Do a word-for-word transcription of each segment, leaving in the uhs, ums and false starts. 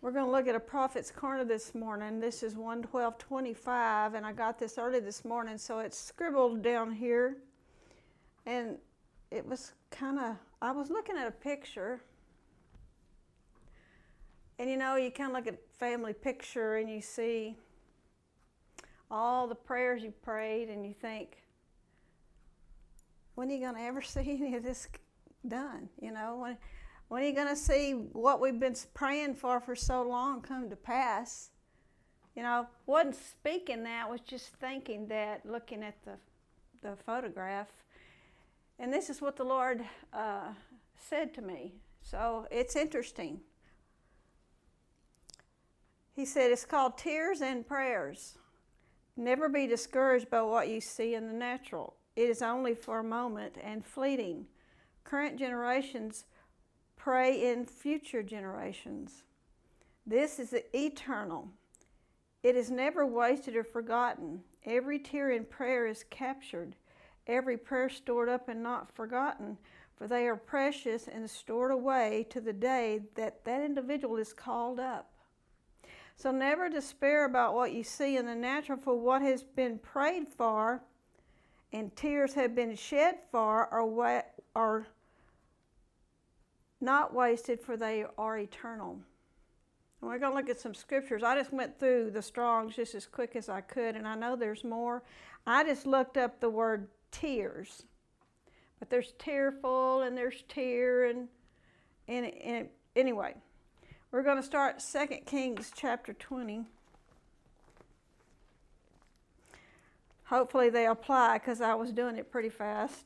We're going to look at a prophet's corner this morning. This is one twelve twenty-five, and I got this early this morning, so it's scribbled down here. And it was kind of, I was looking at a picture. And you know, you kind of look at family picture and you see all the prayers you prayed, and you think, when are you going to ever see any of this done? You know, when, when are you going to see what we've been praying for for so long come to pass? You know, wasn't speaking that, was just thinking that, looking at the, the photograph. And this is what the Lord uh, said to me. So it's interesting. He said, it's called Tears and Prayers. Never be discouraged by what you see in the natural. It is only for a moment and fleeting. Current generations pray in future generations. This is eternal. It is never wasted or forgotten. Every tear in prayer is captured. Every prayer stored up and not forgotten, for they are precious and stored away to the day that that individual is called up. So never despair about what you see in the natural, for what has been prayed for and tears have been shed for are, wa- are not wasted, for they are eternal. And we're going to look at some scriptures. I just went through the Strong's just as quick as I could, and I know there's more. I just looked up the word tears. But there's tearful and there's tear, and, and, and anyway. We're going to start Second Kings chapter twenty. Hopefully they apply, because I was doing it pretty fast.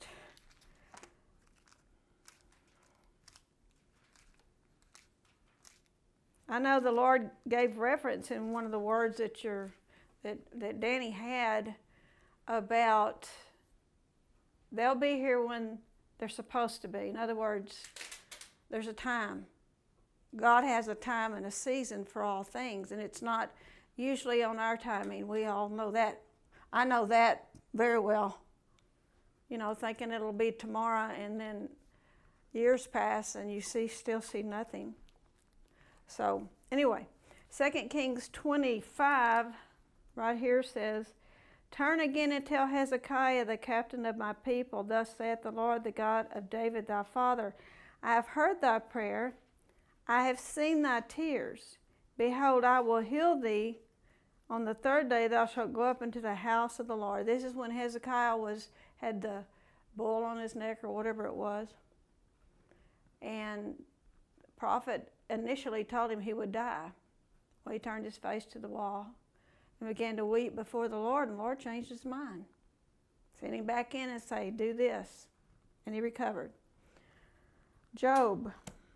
I know the Lord gave reference in one of the words that you're, that, that Danny had about they'll be here when they're supposed to be. In other words, there's a time. God has a time and a season for all things, and it's not usually on our timing. We all know that. I know that very well. You know, thinking it'll be tomorrow, and then years pass and you see still see nothing. So anyway, Second Kings twenty-five right here says, turn again and tell Hezekiah, the captain of my people, thus saith the Lord, the God of David thy father, I have heard thy prayer, I have seen thy tears. Behold, I will heal thee. On the third day thou shalt go up into the house of the Lord. This is when Hezekiah was had the bull on his neck or whatever it was. And the prophet initially told him he would die. Well, he turned his face to the wall and began to weep before the Lord, and the Lord changed his mind. Sent him back in and say, do this. And he recovered. Job.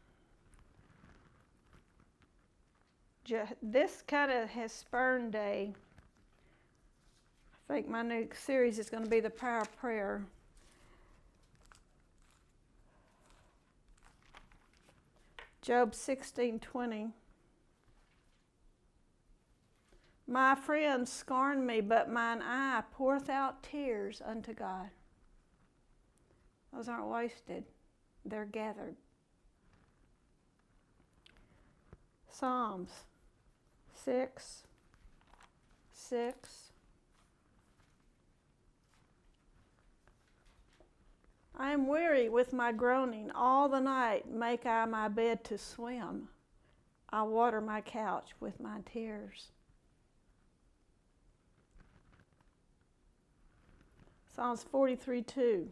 This kind of has spurned a, I think my new series is going to be the power of prayer. Job sixteen twenty. My friends scorn me, but mine eye poureth out tears unto God. Those aren't wasted. They're gathered. Psalms six, six. I am weary with my groaning. All the night make I my bed to swim. I water my couch with my tears. Psalms forty-three two.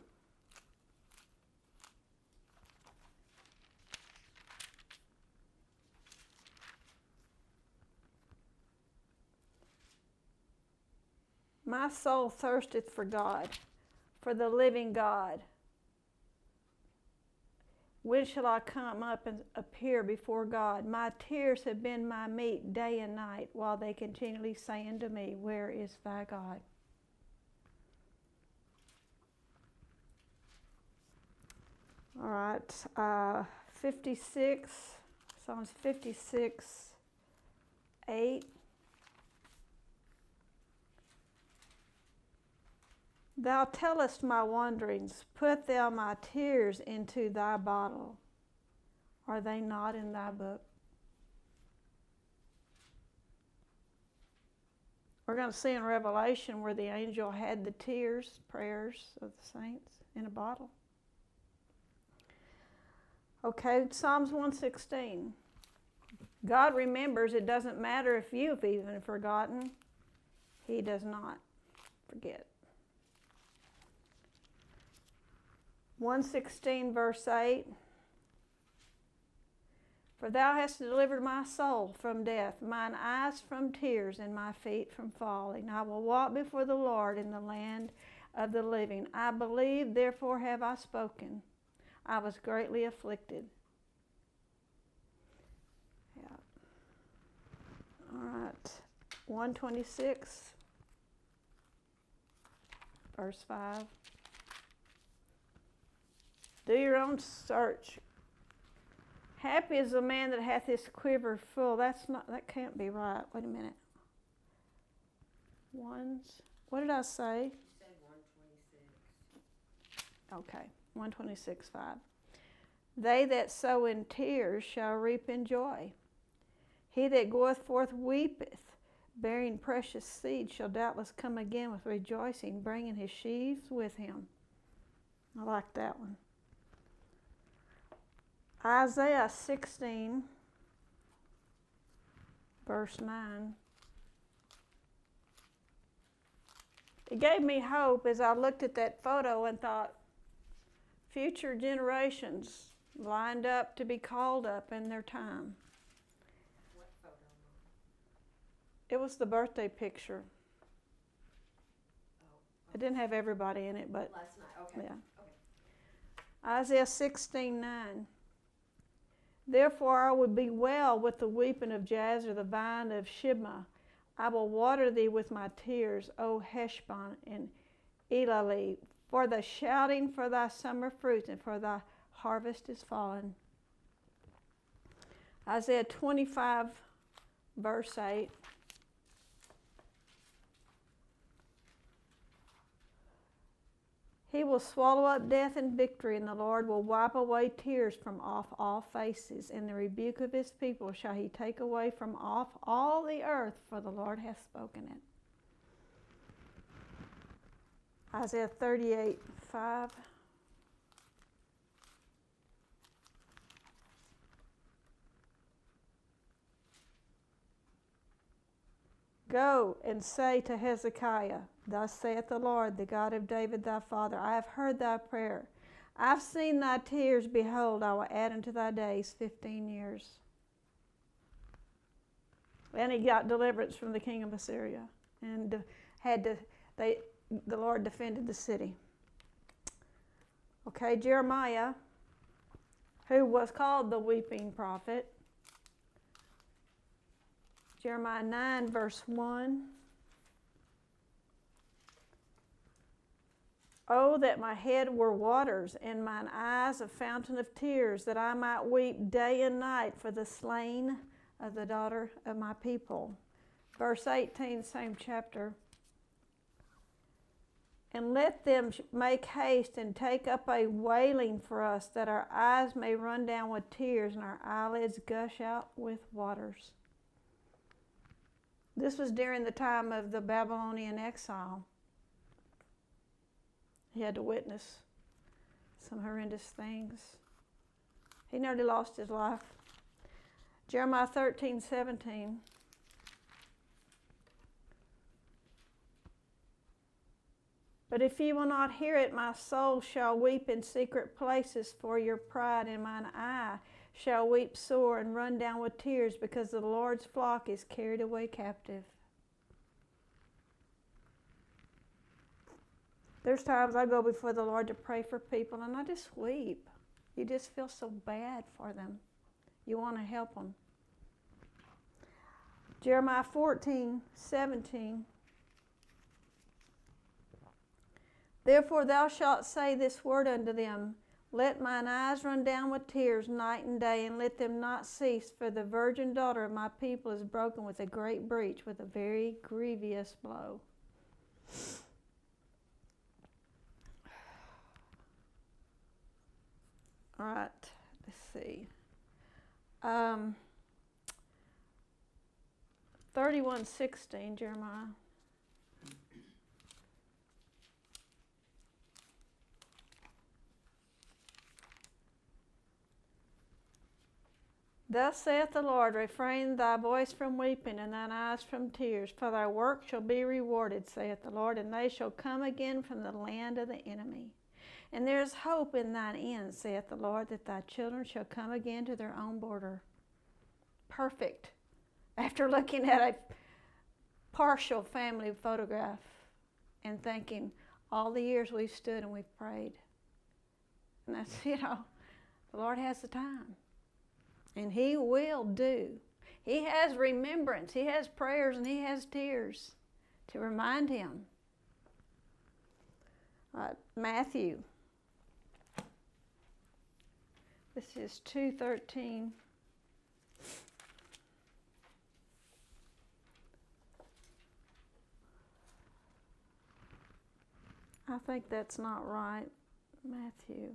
My soul thirsteth for God, for the living God. When shall I come up and appear before God? My tears have been my meat day and night, while they continually say unto me, where is thy God? All right, uh, fifty-six, Psalms fifty-six, eight. Thou tellest my wanderings, put thou my tears into thy bottle. Are they not in thy book? we're going to see in Revelation where the angel had the tears, prayers of the saints in a bottle. Okay, Psalms one sixteen. God remembers. It doesn't matter if you've even forgotten. He does not forget. one sixteen verse eight. For thou hast delivered my soul from death, mine eyes from tears, and my feet from falling. I will walk before the Lord in the land of the living. I believe, therefore have I spoken. I was greatly afflicted. Yeah. All right. one twenty-six, verse five. Do your own search. Happy is the man that hath his quiver full. That's not. That can't be right. Wait a minute. Ones. What did I say? You said one twenty-six. Okay. one twenty-six five. They that sow in tears shall reap in joy. He that goeth forth weepeth, bearing precious seed, shall doubtless come again with rejoicing, bringing his sheaves with him. I like that one. Isaiah sixteen, verse nine. It gave me hope as I looked at that photo and thought, future generations lined up to be called up in their time. What photo, Mom? It was the birthday picture. Oh. It didn't have everybody in it, but Last night, okay. yeah. Okay. Isaiah sixteen nine. Therefore I would be well with the weeping of Jazer, the vine of Shibmah. I will water thee with my tears, O Heshbon and Elealeh, for the shouting for thy summer fruits and for thy harvest is fallen. Isaiah twenty-five, verse eight. He will swallow up death and victory, and the Lord will wipe away tears from off all faces. In the rebuke of his people shall he take away from off all the earth, for the Lord hath spoken it. Isaiah thirty-eight five. Go and say to Hezekiah, thus saith the Lord, the God of David thy father, I have heard thy prayer. I've seen thy tears. Behold, I will add unto thy days fifteen years. And he got deliverance from the king of Assyria, and had to. They, the Lord defended the city. Okay, Jeremiah, who was called the weeping prophet. Jeremiah nine, verse one. Oh, that my head were waters, and mine eyes a fountain of tears, that I might weep day and night for the slain of the daughter of my people. Verse eighteen, same chapter. And let them make haste and take up a wailing for us, that our eyes may run down with tears and our eyelids gush out with waters. This was during the time of the Babylonian exile. He had to witness some horrendous things. He nearly lost his life. Jeremiah thirteen seventeen. But if ye will not hear it, my soul shall weep in secret places for your pride, and mine eye shall weep sore and run down with tears, because the Lord's flock is carried away captive. There's times I go before the Lord to pray for people, and I just weep. You just feel so bad for them. You want to help them. Jeremiah fourteen seventeen. Therefore thou shalt say this word unto them, let mine eyes run down with tears night and day, and let them not cease, for the virgin daughter of my people is broken with a great breach, with a very grievous blow. All right, let's see. Um, thirty-one sixteen, Jeremiah. Thus saith the Lord, refrain thy voice from weeping and thine eyes from tears, for thy work shall be rewarded, saith the Lord, and they shall come again from the land of the enemy. And there is hope in thine end, saith the Lord, that thy children shall come again to their own border. Perfect. After looking at a partial family photograph and thinking, all the years we've stood and we've prayed. And that's, you know, the Lord has the time. And He will do. He has remembrance. He has prayers and He has tears to remind Him. Uh, Matthew. This is two thirteen. I think that's not right. Matthew.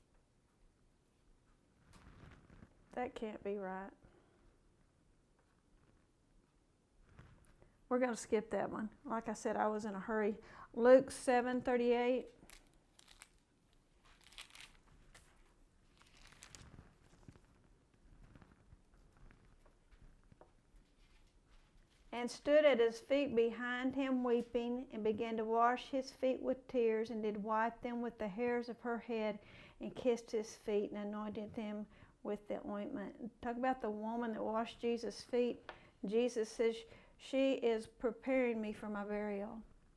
That can't be right. We're going to skip that one. Like I said, I was in a hurry. Luke seven thirty-eight. And stood at his feet behind him weeping, and began to wash his feet with tears, and did wipe them with the hairs of her head, and kissed his feet, and anointed them with the ointment. Talk about the woman that washed Jesus' feet. Jesus says, she is preparing me for my burial.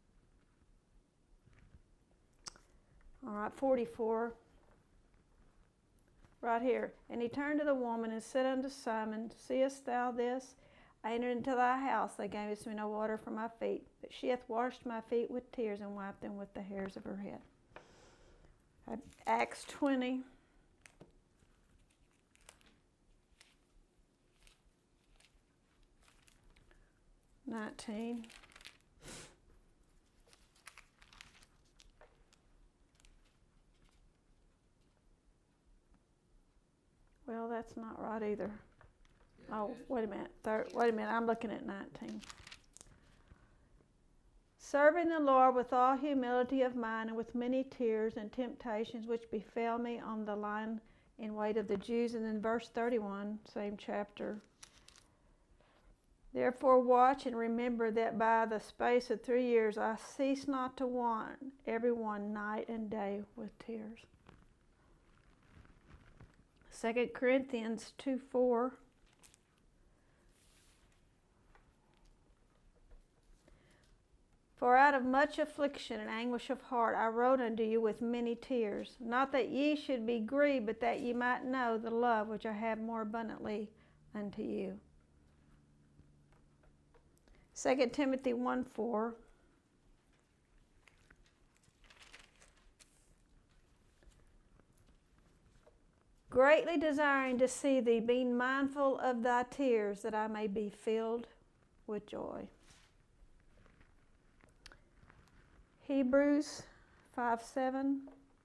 All right, forty-four. Right here. And he turned to the woman and said unto Simon, seest thou this? I entered into thy house. Thou gavest me no water for my feet, but she hath washed my feet with tears and wiped them with the hairs of her head. Acts twenty. nineteen. Well, that's not right either. Oh, wait a minute. Third, wait a minute. I'm looking at nineteen. Serving the Lord with all humility of mind and with many tears and temptations which befell me on the line in wait of the Jews. And then verse thirty-one, same chapter. Therefore watch and remember that by the space of three years I cease not to want every one night and day with tears. Second Corinthians two four. For out of much affliction and anguish of heart I wrote unto you with many tears, not that ye should be grieved, but that ye might know the love which I have more abundantly unto you. Second Timothy one four. Greatly desiring to see thee, being mindful of thy tears, that I may be filled with joy. Hebrews five seven.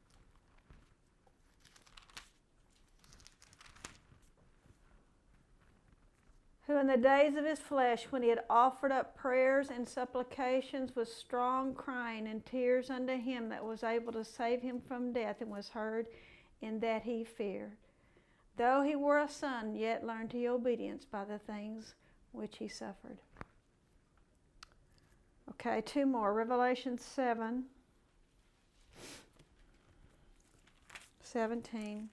Who in the days of his flesh, when he had offered up prayers and supplications with strong crying and tears unto him that was able to save him from death, and was heard in that he feared. Though he were a son, yet learned he obedience by the things which he suffered. Okay, two more. Revelation seven, seventeen.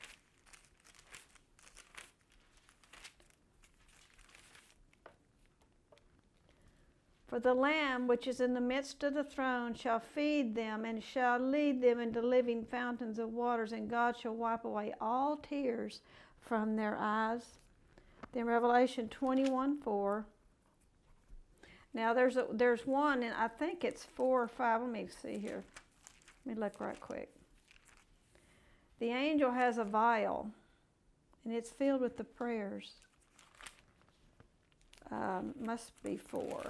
For the Lamb which is in the midst of the throne shall feed them, and shall lead them into living fountains of waters, and God shall wipe away all tears from their eyes. Then Revelation twenty-one four. Now there's a, there's one, and I think it's four or five. Let me see here. Let me look right quick. The angel has a vial, and it's filled with the prayers. Um, must be four.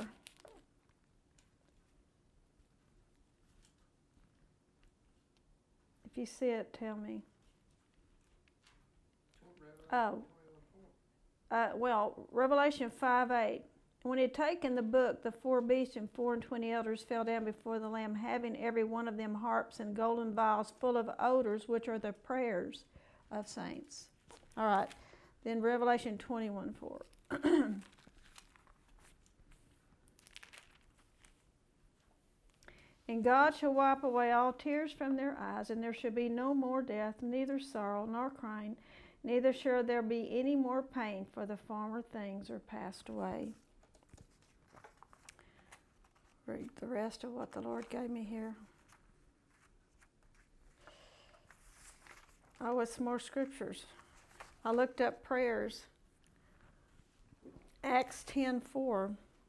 If you see it, tell me. Oh, uh, well, Revelation five eight. When he had taken the book, the four beasts and four and twenty elders fell down before the Lamb, having every one of them harps and golden vials full of odors, which are the prayers of saints. All right, Then Revelation twenty-one four. And God shall wipe away all tears from their eyes, and there shall be no more death, neither sorrow nor crying, neither shall there be any more pain, for the former things are passed away. Read the rest of what the Lord gave me here. Oh, it's more scriptures. I looked up prayers. Acts ten four.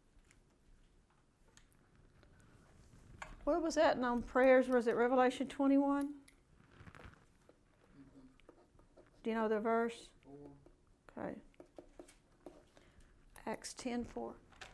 What was that on prayers? Was it Revelation twenty-one? Mm-hmm. Do you know the verse? Four. Okay. Acts ten four.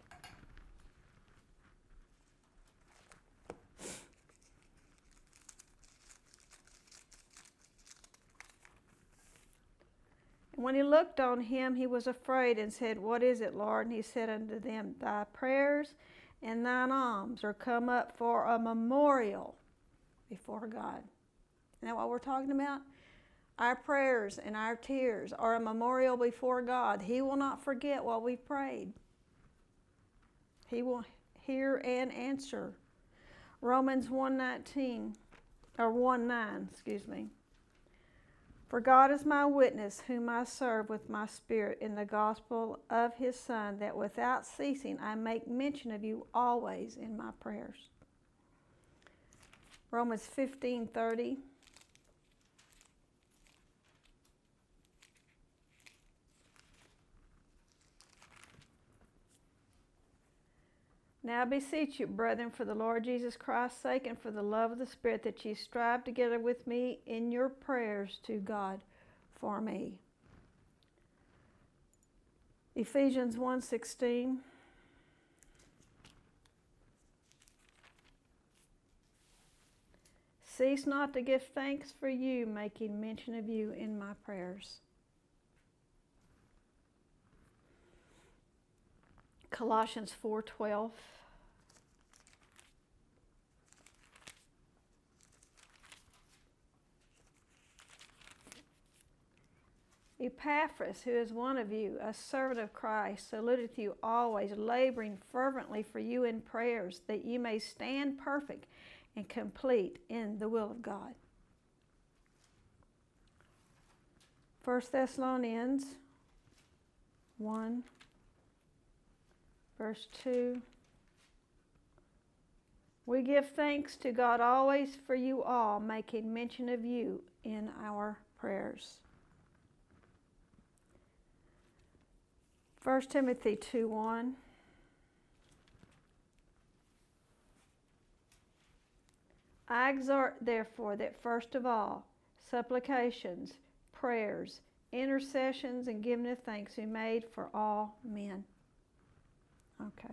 When he looked on him, he was afraid and said, What is it, Lord? And he said unto them, Thy prayers and thine alms are come up for a memorial before God. Isn't that what we're talking about? Our prayers and our tears are a memorial before God. He will not forget what we've prayed. He will hear and answer. Romans one nineteen, or one nine, excuse me. For God is my witness, whom I serve with my spirit in the gospel of his Son, that without ceasing I make mention of you always in my prayers. Romans fifteen thirty. Now I beseech you, brethren, for the Lord Jesus Christ's sake and for the love of the Spirit, that ye strive together with me in your prayers to God for me. Ephesians one sixteen. Cease not to give thanks for you, making mention of you in my prayers. Colossians four twelve. Epaphras, who is one of you, a servant of Christ, saluteth you always, laboring fervently for you in prayers, that you may stand perfect and complete in the will of God. First Thessalonians one, verse two. We give thanks to God always for you all, making mention of you in our prayers. First Timothy two one. I exhort, therefore, that first of all, supplications, prayers, intercessions, and giving of thanks be made for all men. Okay.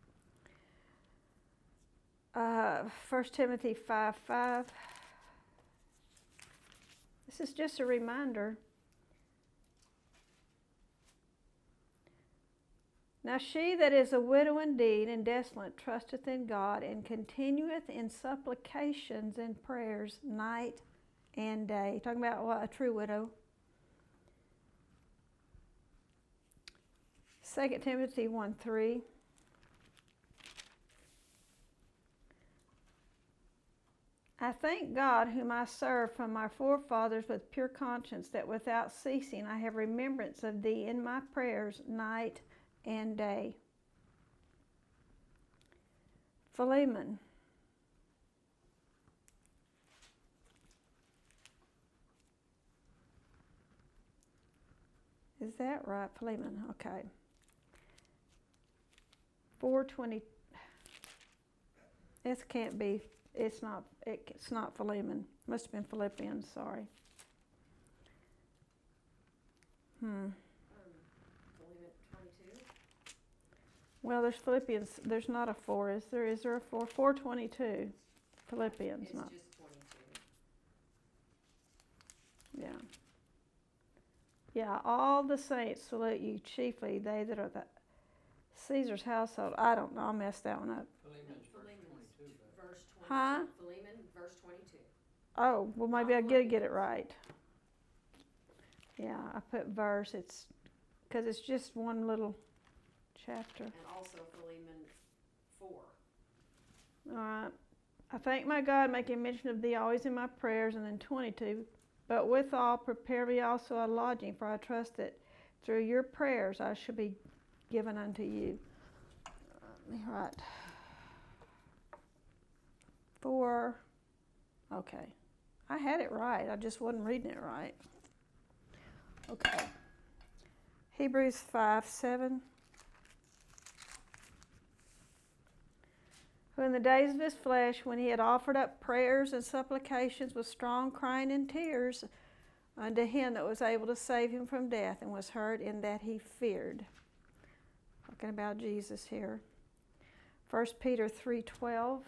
Uh, First Timothy five five. This is just a reminder. Now she that is a widow indeed and desolate trusteth in God, and continueth in supplications and prayers night and day. Talking about what? A true widow. Second Timothy one three. I thank God, whom I serve from my forefathers with pure conscience, that without ceasing I have remembrance of thee in my prayers night and day. Philemon. Is that right? Philemon, okay. four twenty. This can't be, it's not, it's not Philemon. Must have been Philippians, sorry. Hmm. Well, there's Philippians. There's not a four, is there? Is there a four? four twenty-two. Philippians, It's not. just twenty-two. Yeah. Yeah, all the saints salute you, chiefly they that are the Caesar's household. I don't know. I messed that one up. Philemon's verse Philemon's twenty-two, but verse twenty-two. Huh? Philemon, verse twenty-two. Oh, well, maybe I did get it right. Yeah, I put verse. It's because it's just one little chapter. And also Philemon four. All right. I thank my God, making mention of thee always in my prayers, and then twenty-two. But withal, prepare me also a lodging, for I trust that through your prayers I shall be given unto you. Let me write. For, okay. I had it right. I just wasn't reading it right. Okay. Hebrews five seven. Who in the days of his flesh, when he had offered up prayers and supplications with strong crying and tears unto him that was able to save him from death, and was heard in that he feared. Talking about Jesus here. First Peter three twelve.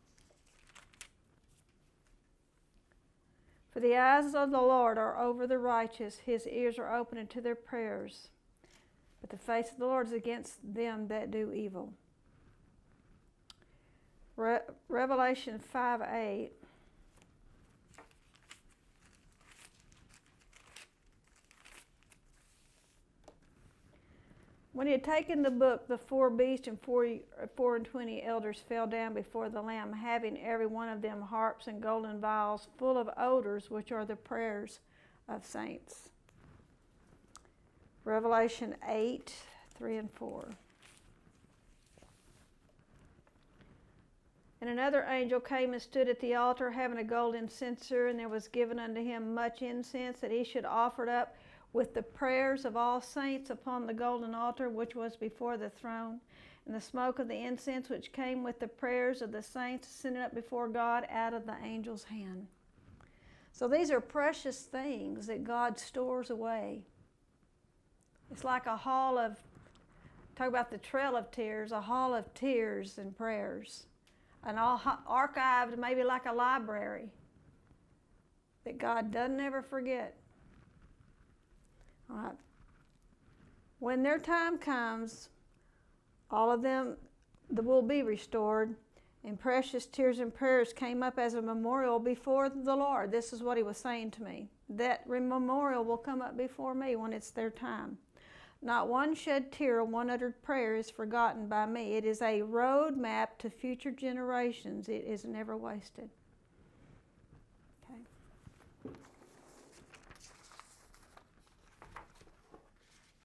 For the eyes of the Lord are over the righteous, his ears are open unto their prayers. But the face of the Lord is against them that do evil. Re- Revelation five eight. When he had taken the book, the four beasts and four, four and twenty elders fell down before the Lamb, having every one of them harps and golden vials full of odors, which are the prayers of saints. Revelation eight, three and four. And another angel came and stood at the altar, having a golden censer, and there was given unto him much incense, that he should offer it up with the prayers of all saints upon the golden altar which was before the throne. And the smoke of the incense which came with the prayers of the saints ascended up before God out of the angel's hand. So these are precious things that God stores away. It's like a hall of, talk about the trail of tears, a hall of tears and prayers. And all archived maybe like a library that God doesn't ever forget. All right. When their time comes, all of them will be restored, and precious tears and prayers came up as a memorial before the Lord. This is what he was saying to me. That memorial will come up before me when it's their time. Not one shed tear, one uttered prayer is forgotten by me. It is a road map to future generations. It is never wasted.